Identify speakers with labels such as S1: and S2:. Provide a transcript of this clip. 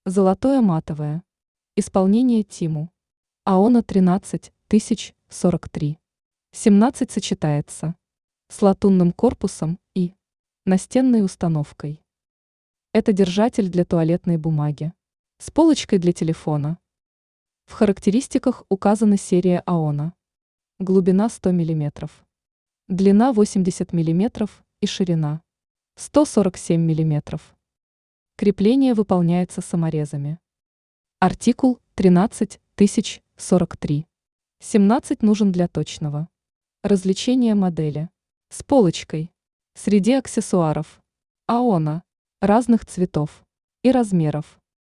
S1: Золотое матовое. Исполнение Тиму. АОНа 13043. 17 сочетается с латунным корпусом и настенной установкой. Это держатель для туалетной бумаги с полочкой для телефона. В характеристиках указана серия АОНа. Глубина 100 мм, длина 80 мм и ширина 147 мм. Крепление выполняется саморезами. Артикул 13043. 17 нужен для точного развлечения модели с полочкой среди аксессуаров АОНа разных цветов и размеров.